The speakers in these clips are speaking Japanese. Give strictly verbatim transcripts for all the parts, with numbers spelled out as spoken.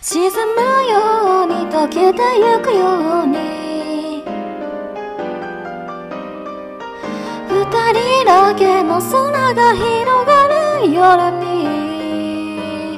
沈むように溶けてゆくように二人だけの空が広がる夜に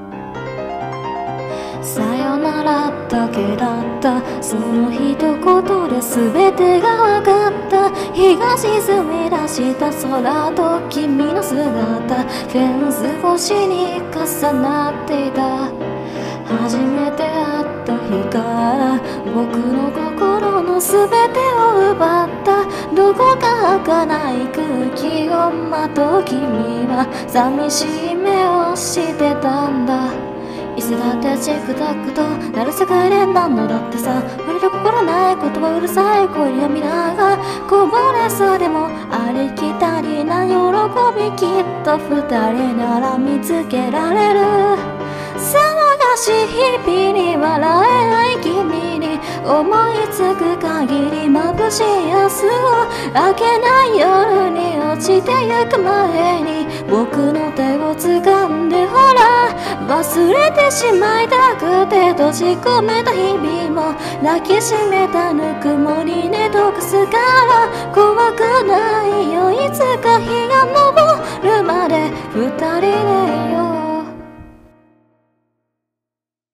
さよならだけだったその一言で全てが分かった日が沈み出した空と君の姿フェンス越しに重なっていた初めて会った日から僕の心の全てを奪ったどこか儚い空気をまとう君は寂しい目をしてたんだいつだってチクタクとなる世界で何のだってさ触れる心ないことはうるさい声や皆がこぼれそうでもありきたりな喜びきっと二人なら見つけられる騒がしい日々に笑えない君に思いつく限り眩しい明日を明けない夜に落ちてゆく前に僕の手を掴んでほら忘れてしまいたくて閉じ込めた日々も抱きしめたぬくもりで溶かすから怖くないよいつか日が昇るまで二人